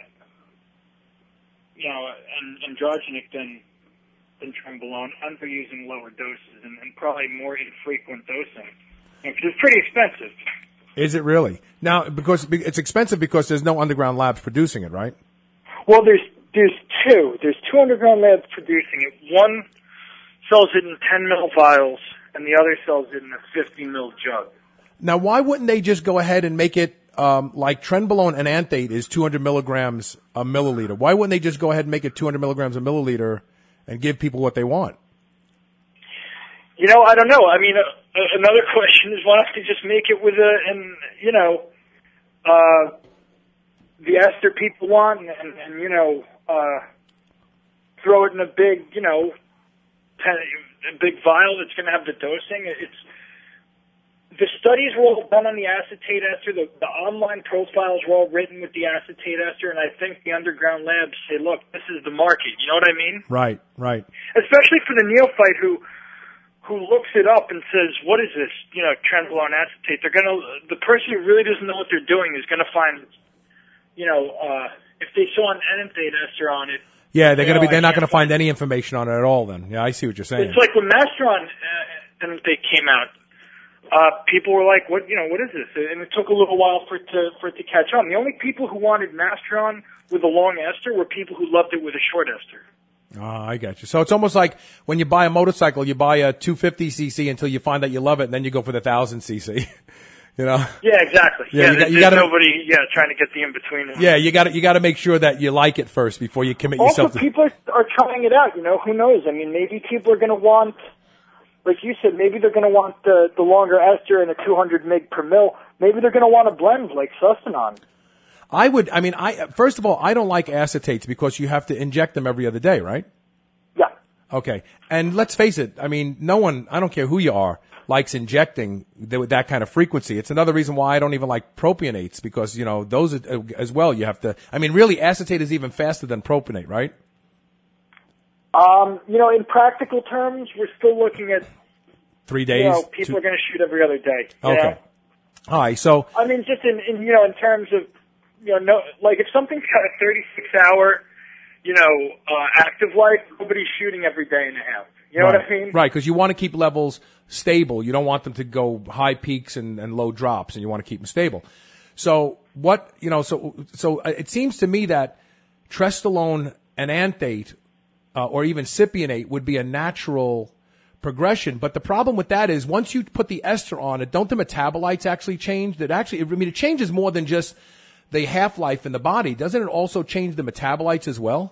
you know, and, androgenic than than Trenbolone, under using lower doses, and, and probably more infrequent dosing. Because it's pretty expensive. Is it really? Now, because it's expensive because there's no underground labs producing it, right? Well, there's there's two. There's two underground labs producing it. One sells it in ten mil vials, and the other sells it in a fifty mil jug. Now, why wouldn't they just go ahead and make it um, like Trenbolone and Anthate is two hundred milligrams a milliliter? Why wouldn't they just go ahead and make it two hundred milligrams a milliliter and give people what they want? You know, I don't know. I mean, uh, another question is why don't they just make it with a, and you know, uh, the ester people want, and, and, and you know, uh, throw it in a big, you know, ten, a big vial that's going to have the dosing. It's the studies were all done on the acetate ester. The, the online profiles were all written with the acetate ester, and I think the underground labs say, look, this is the market. You know what I mean? Right, right. Especially for the neophyte who who looks it up and says, what is this, you know, Trenbolone acetate? They're going to, the person who really doesn't know what they're doing is going to find, you know, uh, if they saw an Anthate ester on it. Yeah, they're going to be, they're I not going to find find any information on it at all then. Yeah, I see what you're saying. It's like when Masteron uh, Anthate came out, uh, people were like, what, you know, what is this? And it took a little while for it to, for it to catch on. The only people who wanted Masteron with a long ester were people who loved it with a short ester. Oh, I got you. So it's almost like when you buy a motorcycle, you buy a two fifty c c until you find that you love it, and then you go for the one thousand c c. You know? Yeah, exactly. Yeah, Yeah, you got- there's you gotta- nobody, yeah, trying to get the in-between. Yeah, you got to you got to make sure that you like it first before you commit Also, yourself to. people are, are trying it out, you know, who knows? I mean, maybe people are going to want, like you said, maybe they're going to want the, the longer ester and a two hundred meg per mil. Maybe they're going to want a blend like Sustanon. I would. I mean, I first of all, I don't like acetates because you have to inject them every other day, right? Yeah. Okay. And let's face it. I mean, no one. I don't care who you are, likes injecting th- with that kind of frequency. It's another reason why I don't even like propionates because you know those are, as well. You have to. I mean, really, acetate is even faster than propionate, right? Um, you know, in practical terms, we're still looking at, Three days. you know, people two- are going to shoot every other day. you Okay. know? All right. So I mean, just in, in, you know, in terms of, you know, no, like if something's got a thirty-six hour, you know, uh, active life, nobody's shooting every day and a half. You know right, what I mean? Right, because you want to keep levels stable. You don't want them to go high peaks and, and low drops, and you want to keep them stable. So what, you know, so, so it seems to me that Trestolone and Anthate, uh, or even Cypionate would be a natural progression. But the problem with that is once you put the ester on it, don't the metabolites actually change? That actually, I mean, it changes more than just the half-life in the body. Doesn't it also change the metabolites as well?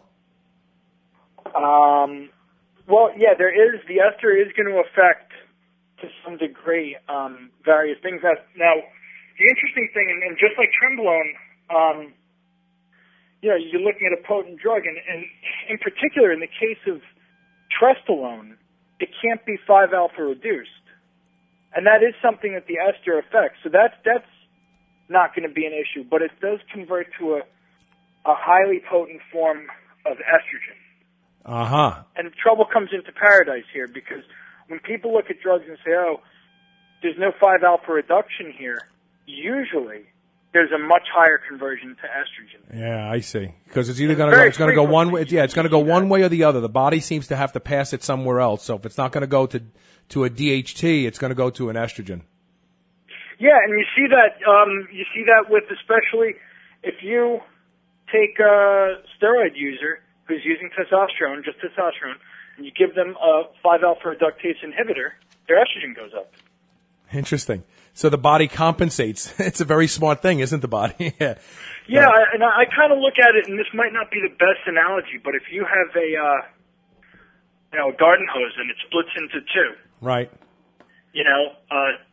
Um, well, yeah, there is, the ester is going to affect, to some degree, um, various things. That, now, the interesting thing, and, and just like Trenbolone, um, you know, you're looking at a potent drug, and, and in particular, in the case of Trestolone, it can't be five alpha reduced. And that is something that the ester affects. So that's, that's not going to be an issue, but it does convert to a, a highly potent form of estrogen. Uh-huh. And trouble comes into paradise here because when people look at drugs and say, oh, there's no five alpha reduction here, usually there's a much higher conversion to estrogen. Yeah, I see. Because it's either going to go, very it's going to go one way. frequently Yeah, it's going to go you see one that. way or the other. The body seems to have to pass it somewhere else. So if it's not going to go to to a D H T, it's going to go to an estrogen. Yeah, and you see that um, you see that with especially if you take a steroid user who's using testosterone, just testosterone, and you give them a five alpha reductase inhibitor, their estrogen goes up. Interesting. So the body compensates. It's a very smart thing, isn't the body? yeah. Yeah, Uh, I, and I, I kind of look at it, and this might not be the best analogy, but if you have a uh, you know a garden hose and it splits into two, Right. you know, uh,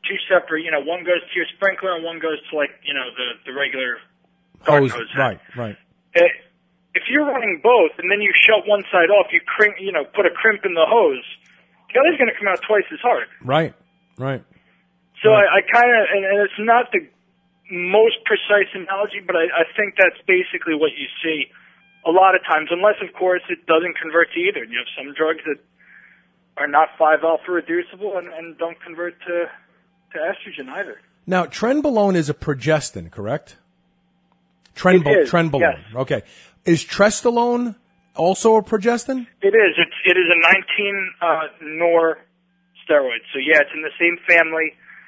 two separate, you know, one goes to your sprinkler and one goes to, like, you know, the, the regular garden hose. Right, right. Uh, if you're running both and then you shut one side off, you crimp, you know, put a crimp in the hose, the other's going to come out twice as hard. Right, right. So right. I, I kind of, and, and it's not the most precise analogy, but I, I think that's basically what you see a lot of times, unless, of course, it doesn't convert to either. You have some drugs that are not five alpha reducible and, and don't convert to, to estrogen either. Now, trenbolone is a progestin, correct? Trenbol- it is, trenbolone. yes. Okay. Is trestolone also a progestin? It is. It's, it is a nineteen uh, nor steroid. So, yeah, it's in the same family,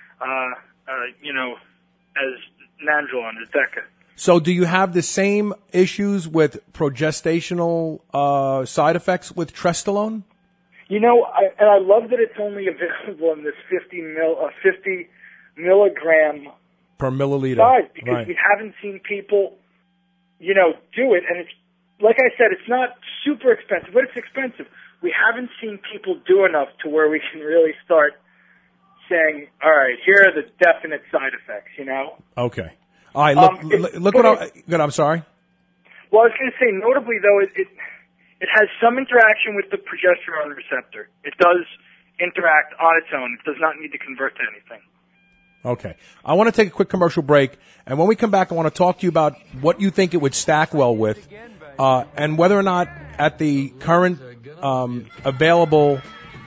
uh, uh, you know, as nandrolone, as Deca. So do you have the same issues with progestational uh, side effects with trestolone? You know, I, and I love that it's only available in this fifty mil, uh, fifty milligram per milliliter size, because right. we haven't seen people, you know, do it. And it's like I said, it's not super expensive, but it's expensive. We haven't seen people do enough to where we can really start saying, "All right, here are the definite side effects." You know? Okay. All right. Look, um, it, look, look what I, good. I'm sorry. Well, I was going to say, notably though, it, it it has some interaction with the progesterone receptor. It does interact on its own. It does not need to convert to anything. Okay. I want to take a quick commercial break, and when we come back, I want to talk to you about what you think it would stack well with, uh, and whether or not at the current um, available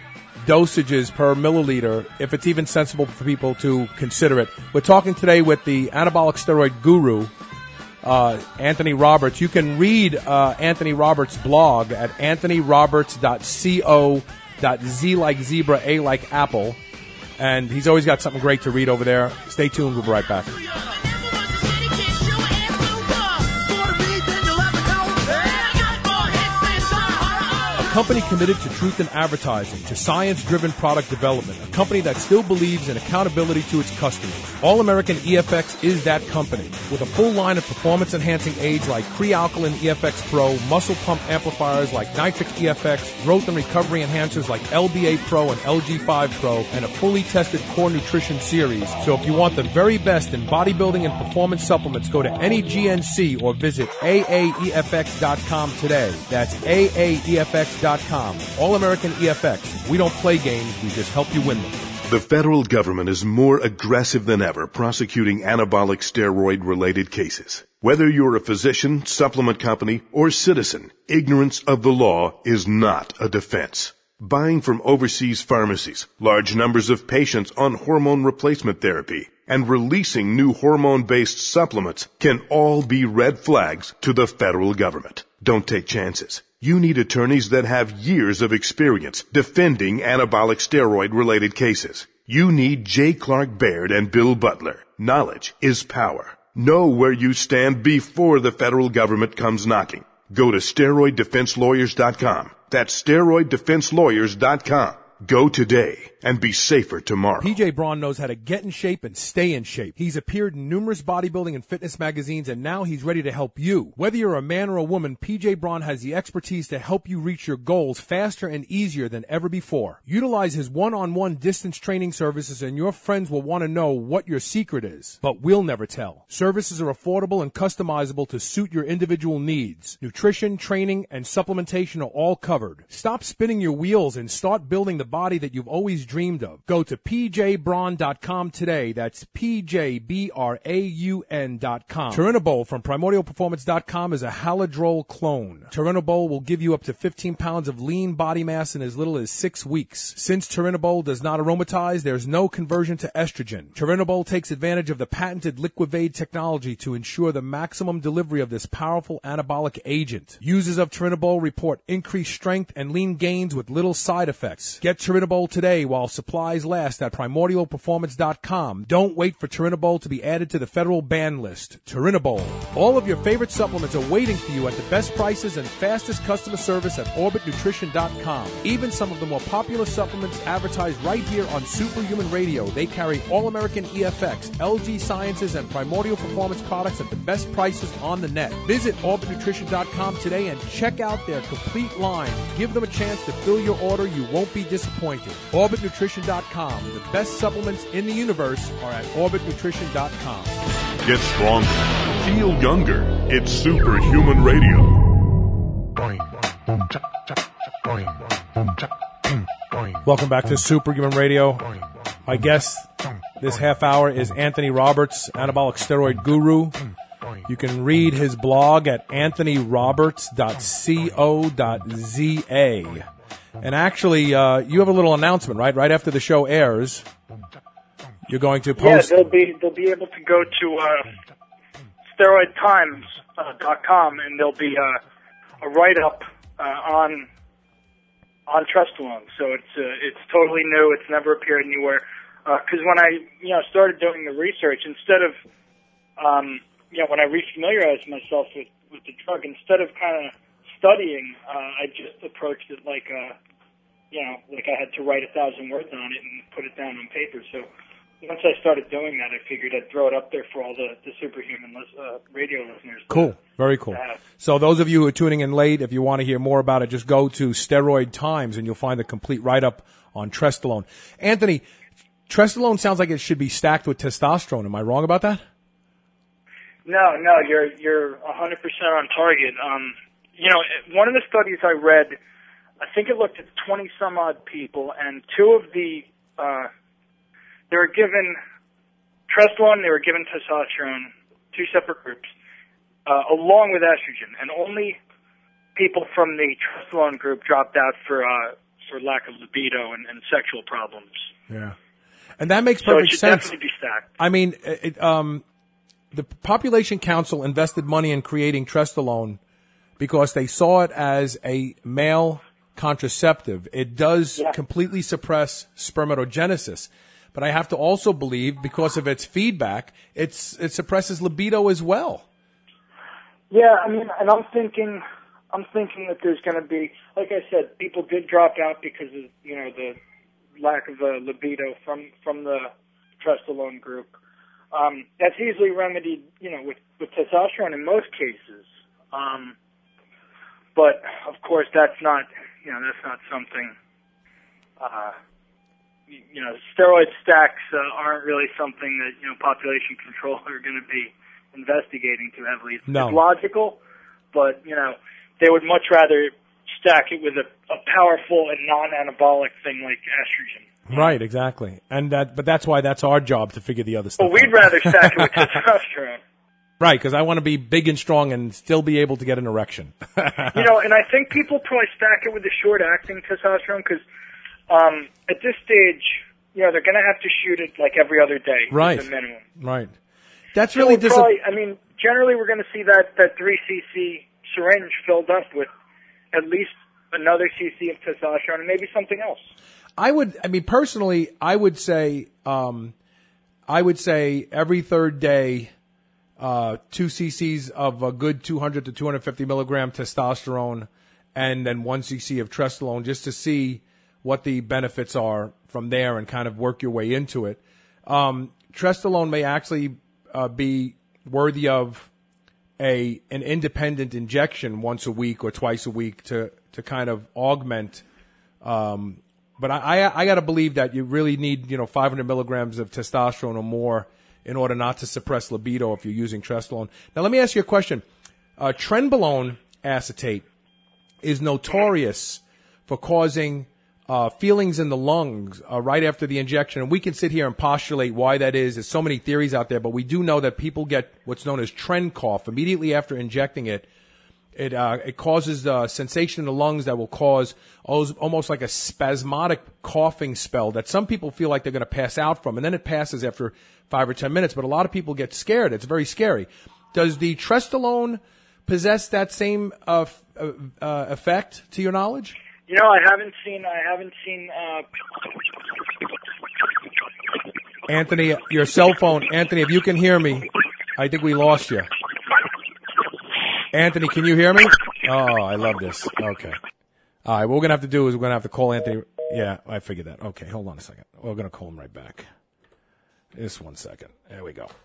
dosages per milliliter, if it's even sensible for people to consider it. We're talking today with the anabolic steroid guru, uh, Anthony Roberts. You can read uh, Anthony Roberts' blog at anthony roberts dot co dot z like zebra, a like apple. And he's always got something great to read over there. Stay tuned. We'll be right back. A company committed to truth in advertising, to science-driven product development, a company that still believes in accountability to its customers. All-American E F X is that company. With a full line of performance-enhancing aids like Pre-Alkaline E F X Pro, muscle pump amplifiers like Nitrix E F X, growth and recovery enhancers like L B A Pro and L G five Pro, and a fully tested core nutrition series. So if you want the very best in bodybuilding and performance supplements, go to any G N C or visit A A E F X dot com today. That's A A E F X dot com. All-American E F X. We don't play games, we just help you win them. The federal government is more aggressive than ever prosecuting anabolic steroid-related cases. Whether you're a physician, supplement company, or citizen, ignorance of the law is not a defense. Buying from overseas pharmacies, large numbers of patients on hormone replacement therapy, and releasing new hormone-based supplements can all be red flags to the federal government. Don't take chances. You need attorneys that have years of experience defending anabolic steroid-related cases. You need J. Clark Baird and Bill Butler. Knowledge is power. Know where you stand before the federal government comes knocking. Go to steroid defense lawyers dot com. That's steroid defense lawyers dot com. Go today and be safer tomorrow. P J Braun knows how to get in shape and stay in shape. He's appeared in numerous bodybuilding and fitness magazines, and now he's ready to help you. Whether you're a man or a woman, P J Braun has the expertise to help you reach your goals faster and easier than ever before. Utilize his one-on-one distance training services, and your friends will want to know what your secret is. But we'll never tell. Services are affordable and customizable to suit your individual needs. Nutrition, training, and supplementation are all covered. Stop spinning your wheels and start building the body that you've always dreamed of. Go to P J Braun dot com today. That's P J B R A U N dot com. Turinabol from Primordial Performance dot com is a Haladrol clone. Turinabol will give you up to fifteen pounds of lean body mass in as little as six weeks. Since Turinabol does not aromatize, there's no conversion to estrogen. Turinabol takes advantage of the patented Liquivade technology to ensure the maximum delivery of this powerful anabolic agent. Users of Turinabol report increased strength and lean gains with little side effects. Get Turinabol today while supplies last at Primordial Performance dot com. Don't wait for Turinabol to be added to the federal ban list. Turinabol. All of your favorite supplements are waiting for you at the best prices and fastest customer service at Orbit Nutrition dot com. Even some of the more popular supplements advertised right here on Superhuman Radio. They carry All-American E F X, L G Sciences, and Primordial Performance products at the best prices on the net. Visit Orbit Nutrition dot com today and check out their complete line. Give them a chance to fill your order. You won't be disappointed. disappointed. Orbit Nutrition dot com. The best supplements in the universe are at Orbit Nutrition dot com. Get stronger. Feel younger. It's Superhuman Radio. Welcome back to Superhuman Radio. My guest this half hour is Anthony Roberts, anabolic steroid guru. You can read his blog at anthony roberts dot co dot z a. And actually, uh, you have a little announcement, right? Right after the show airs, you're going to post. Yeah, they'll be they'll be able to go to uh, steroid times dot com, and there'll be uh, a write up uh, on on Trestolone. So it's uh, it's totally new. It's never appeared anywhere. Because uh, when I you know started doing the research, instead of um, you know when I refamiliarized myself with, with the drug, instead of kind of studying, uh, I just approached it like uh, you know like I had to write a thousand words on it and put it down on paper. So once I started doing that, I figured I'd throw it up there for all the, the superhuman uh, radio listeners. Cool. Very cool. So those of you who are tuning in late, if you want to hear more about it, just go to Steroid Times and you'll find the complete write-up on Trestolone. Anthony, Trestolone sounds like it should be stacked with testosterone. Am I wrong about that? No, no, you're you're one hundred percent on target. Um, you know, one of the studies I read, I think it looked at twenty-some-odd people, and two of the uh, they were given Trestolone, they were given testosterone, two separate groups, uh, along with estrogen, and only people from the Trestolone group dropped out for uh, for lack of libido and, and sexual problems. Yeah, and that makes so perfect it should sense. Definitely be stacked. I mean, it, um, the Population Council invested money in creating Trestolone because they saw it as a male contraceptive. It does yeah. completely suppress spermatogenesis. But I have to also believe, because of its feedback, it's it suppresses libido as well. Yeah, I mean, and I'm thinking, I'm thinking that there's going to be, like I said, people did drop out because of you know the lack of uh, libido from from the Trestolone group. Um, that's easily remedied, you know, with with testosterone in most cases. Um, but of course, that's not, you know, that's not something. Uh, You know, steroid stacks uh, aren't really something that, you know, population control are going to be investigating too heavily. It's, no. it's logical, but, you know, they would much rather stack it with a, a powerful and non-anabolic thing like estrogen. Right, exactly. And that, but that's why that's our job to figure the other stuff out. Well, we'd out. rather stack it with testosterone. Right, because I want to be big and strong and still be able to get an erection. You know, and I think people probably stack it with the short-acting testosterone because Um, at this stage, you know, they're going to have to shoot it like every other day. Right. At the minimum. Right. That's So really we'll probably, disappointing. I mean, generally we're going to see that, that three C C syringe filled up with at least another C C of testosterone and maybe something else. I would, I mean, personally, I would say, um, I would say every third day, uh, two cc's of a good two hundred to two hundred fifty milligram testosterone and then one cc of Trestolone just to see what the benefits are from there and kind of work your way into it. Um, Trestolone may actually uh, be worthy of a an independent injection once a week or twice a week to to kind of augment. Um, but I I, I got to believe that you really need you know five hundred milligrams of testosterone or more in order not to suppress libido if you're using Trestolone. Now let me ask you a question. Uh, Trenbolone acetate is notorious for causing Uh, feelings in the lungs uh, right after the injection. And we can sit here and postulate why that is. There's so many theories out there, but we do know that people get what's known as tren cough immediately after injecting it. It uh, it causes a uh, sensation in the lungs that will cause almost like a spasmodic coughing spell that some people feel like they're going to pass out from. And then it passes after five or ten minutes, but a lot of people get scared. It's very scary. Does the Trestolone possess that same uh, f- uh, effect, to your knowledge? You know, I haven't seen, I haven't seen, uh... Anthony, your cell phone. Anthony, if you can hear me, I think we lost you. Anthony, can you hear me? Oh, I love this. Okay. All right, what we're going to have to do is we're going to have to call Anthony. Yeah, I figured that. Okay, hold on a second. We're going to call him right back. Just one second. There we go.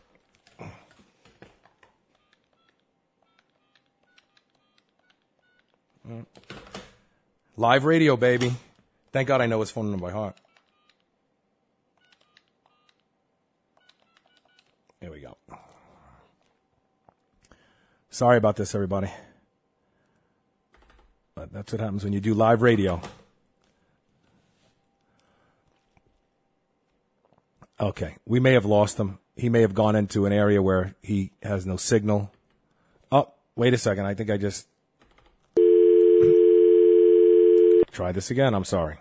Live radio, baby. Thank God I know his phone number by heart. There we go. Sorry about this, everybody. But that's what happens when you do live radio. Okay, we may have lost him. He may have gone into an area where he has no signal. Oh, wait a second. I think I just... Try this again. I'm sorry.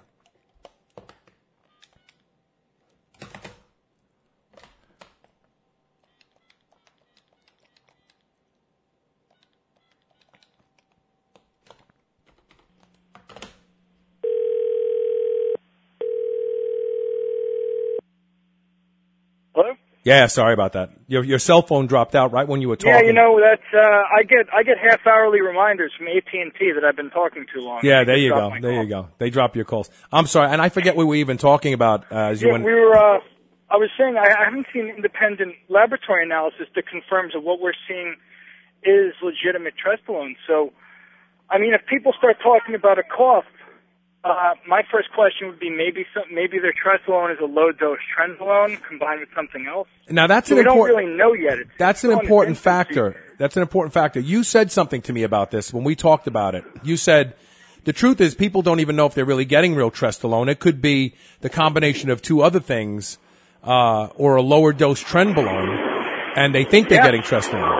Hello? Yeah, sorry about that. Your your cell phone dropped out right when you were talking. Yeah, you know that's uh, I get I get half hourly reminders from A T and T that I've been talking too long. Yeah, there you go. There call. you go. They drop your calls. I'm sorry, and I forget what we were even talking about. Uh, as you yeah, went... we were. Uh, I was saying I, I haven't seen independent laboratory analysis that confirms that what we're seeing is legitimate Trestolone. So, I mean, if people start talking about a cough, uh, my first question would be maybe some, maybe their Trestolone is a low dose Trenbolone combined with something else. Now that's so an we important. We don't really know yet. It's that's an important factor. That's an important factor. You said something to me about this when we talked about it. You said the truth is people don't even know if they're really getting real Trestolone. It could be the combination of two other things, uh, or a lower dose Trenbolone, and they think they're yeah. getting Trestolone.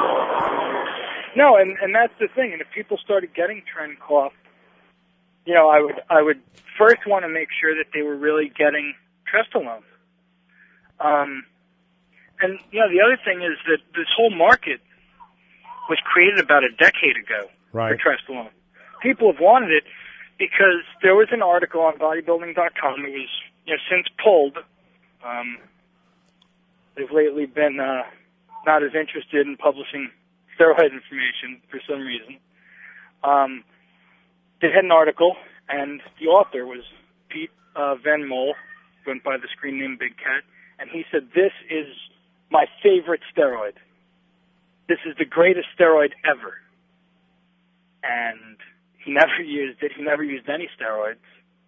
No, and and that's the thing. And if people started getting Tren cough, you know, I would I would first want to make sure that they were really getting Trestolone. Um, and you know, the other thing is that this whole market was created about a decade ago right. for Trestolone. People have wanted it because there was an article on bodybuilding dot com. It was you know since pulled. Um, they've lately been uh, not as interested in publishing steroid information for some reason. Um, they had an article, and the author was Pete uh, Van Mol, went by the screen name Big Cat, and he said, "This is my favorite steroid. This is the greatest steroid ever." And he never used it. He never used any steroids.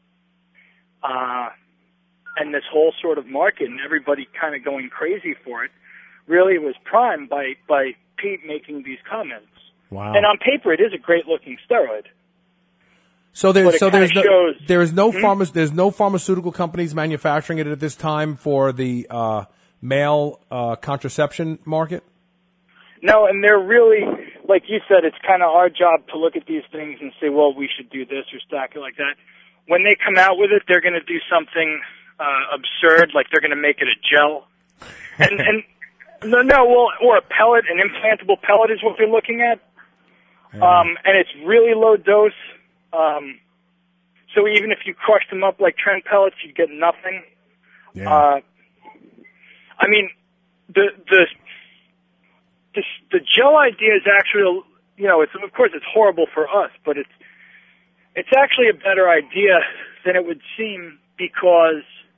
Uh, and this whole sort of market and everybody kind of going crazy for it really was primed by, by Pete making these comments. Wow. And on paper, it is a great-looking steroid. So there's so there's no, shows, there is no hmm? pharma, there's no pharmaceutical companies manufacturing it at this time for the uh, male uh, contraception market? No, and they're really, like you said, it's kind of our job to look at these things and say, well, we should do this or stack it like that. When they come out with it, they're going to do something uh, absurd, like they're going to make it a gel. And, and no, no, well, or a pellet, an implantable pellet is what they're looking at. Yeah. Um, and it's really low dose. Um, so even if you crush them up like Tren pellets, you'd get nothing. Yeah. Uh, I mean, the, the, the, the gel idea is actually, you know, it's, of course it's horrible for us, but it's, it's actually a better idea than it would seem because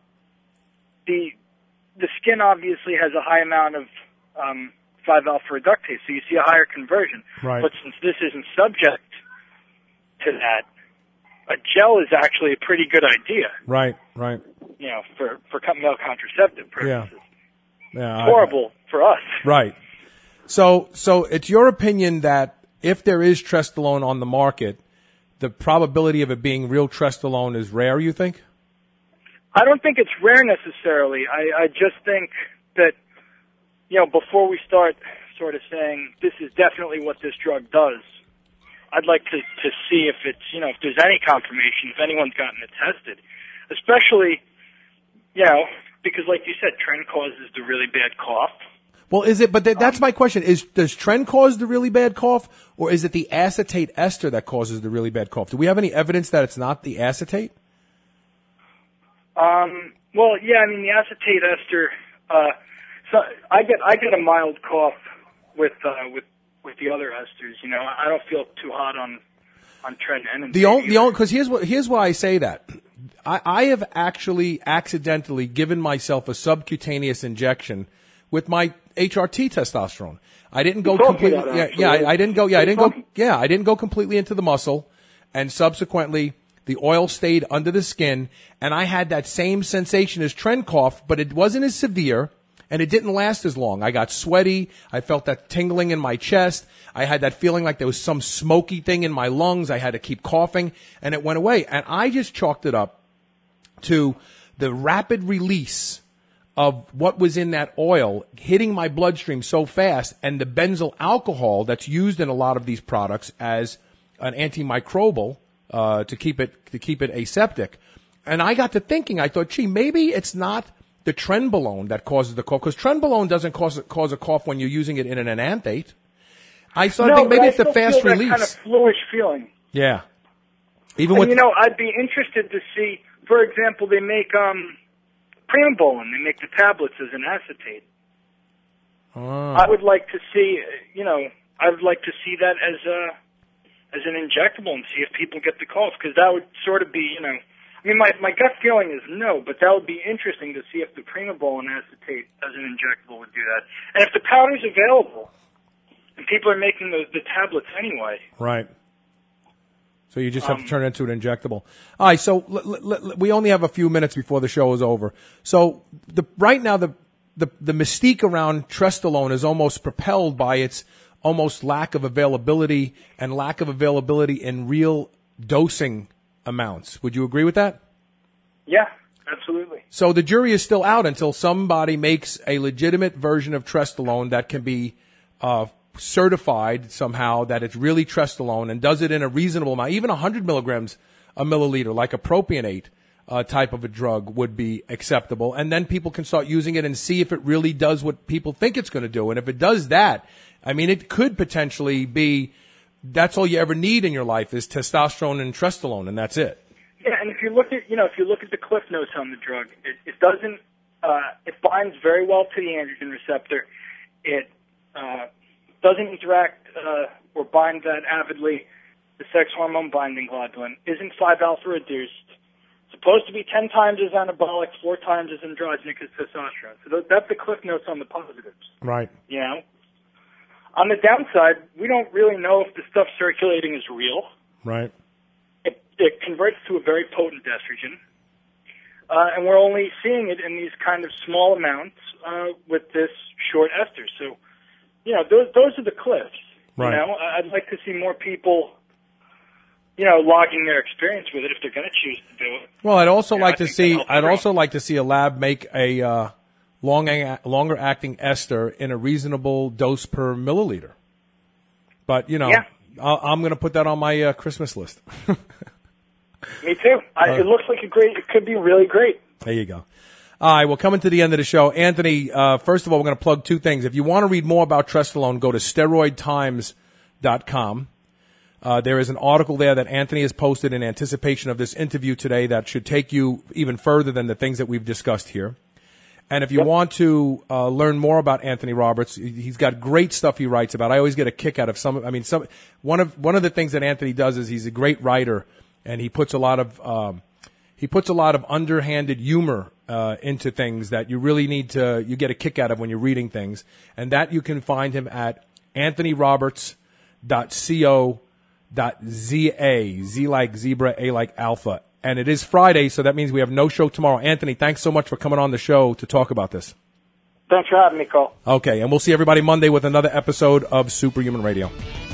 the, the skin obviously has a high amount of, um, five alpha reductase, so you see a higher conversion. Right. But since this isn't subject to that, a gel is actually a pretty good idea. Right, right. You know, for, for male contraceptive purposes. Yeah. yeah it's horrible I, for us. Right. So, so it's your opinion that if there is Trestolone on the market, the probability of it being real Trestolone is rare, you think? I don't think it's rare necessarily. I, I just think that, you know, before we start sort of saying this is definitely what this drug does, I'd like to, to see if it's, you know, if there's any confirmation, if anyone's gotten it tested. Especially, you know, because like you said, Tren causes the really bad cough. Well, is it, but th- that's um, my question, is, does Tren cause the really bad cough, or is it the acetate ester that causes the really bad cough? Do we have any evidence that it's not the acetate? Um, well, yeah, I mean, the acetate ester, uh, so I get, I get a mild cough with, uh, with, with the other esters, you know. I don't feel too hot on, on Tren and the only, the only, cause here's what, here's why I say that. I, I have actually accidentally given myself a subcutaneous injection with my H R T testosterone. I didn't go completely, yeah, yeah, I, I didn't go, yeah, I didn't go, yeah, I didn't go completely into the muscle, and subsequently The oil stayed under the skin, and I had that same sensation as trend cough, but it wasn't as severe, and it didn't last as long. I got sweaty. I felt that tingling in my chest. I had that feeling like there was some smoky thing in my lungs. I had to keep coughing, and it went away. And I just chalked it up to the rapid release of what was in that oil hitting my bloodstream so fast, and the benzyl alcohol that's used in a lot of these products as an antimicrobial uh, to keep it to keep it aseptic. And I got to thinking, I thought, gee, maybe it's not the trenbolone that causes the cough, because trenbolone doesn't cause cause a cough when you're using it in an enanthate. I started no, thinking maybe I it's the still fast feel release. That kind of fluish feeling. Yeah. Even and, with you know, I'd be interested to see. For example, they make um, Primobolan. They make the tablets as an acetate. Oh. I would like to see, you know, I would like to see that as a as an injectable and see if people get the cough, because that would sort of be, you know, I mean, my my gut feeling is no, but that would be interesting to see if the Primobolan acetate as an injectable would do that, and if the powder's available, and people are making the the tablets anyway. Right. So you just have Um, to turn it into an injectable. All right, so l- l- l- we only have a few minutes before the show is over. So the right now the the, the mystique around Trestolone is almost propelled by its almost lack of availability and lack of availability in real dosing amounts. Would you agree with that? Yeah, absolutely. So the jury is still out until somebody makes a legitimate version of Trestolone that can be uh, certified somehow that it's really Trestolone and does it in a reasonable amount. Even one hundred milligrams a milliliter, like a propionate uh, type of a drug, would be acceptable. And then people can start using it and see if it really does what people think it's going to do. And if it does that, I mean, it could potentially be that's all you ever need in your life is testosterone and Trestolone, and that's it. Yeah, and if you look at, you know, if you look at the cliff notes on the drug, it, it doesn't, uh, it binds very well to the androgen receptor. It uh, doesn't interact uh, or bind that avidly the sex hormone binding globulin. Isn't five alpha reduced. Supposed to be ten times as anabolic, four times as androgenic as testosterone. So that's the cliff notes on the positives. Right. You know? On the downside, we don't really know if the stuff circulating is real. Right. It, it converts to a very potent estrogen. Uh, and we're only seeing it in these kind of small amounts uh, with this short ester. So, you know, those those are the cliffs. Right. You know, I'd like to see more people, you know, logging their experience with it if they're going to choose to do it. Well, I'd also You know, like I to think see. that helps I'd grow. also like to see a lab make a uh, long, longer acting ester in a reasonable dose per milliliter. But you know, Yeah. I'll, I'm going to put that on my uh, Christmas list. Me too. I, Uh, it looks like a great. It could be really great. There you go. All right, we're coming to the end of the show. Anthony, uh, first of all, we're going to plug two things. If you want to read more about Trestolone, go to steroid times dot com. Uh, there is an article there that Anthony has posted in anticipation of this interview today that should take you even further than the things that we've discussed here. And if you Yep. want to uh, learn more about Anthony Roberts, he's got great stuff he writes about. I always get a kick out of some. I mean, some one of one of the things that Anthony does is he's a great writer, and he puts a lot of um, he puts a lot of underhanded humor uh, into things that you really need to you get a kick out of when you're reading things. And that you can find him at anthony roberts dot co dot za, Z like zebra, A like alpha. And it is Friday, so that means we have no show tomorrow. Anthony, thanks so much for coming on the show to talk about this. Thanks for having me, Cole. Okay, and we'll see everybody Monday with another episode of Superhuman Radio.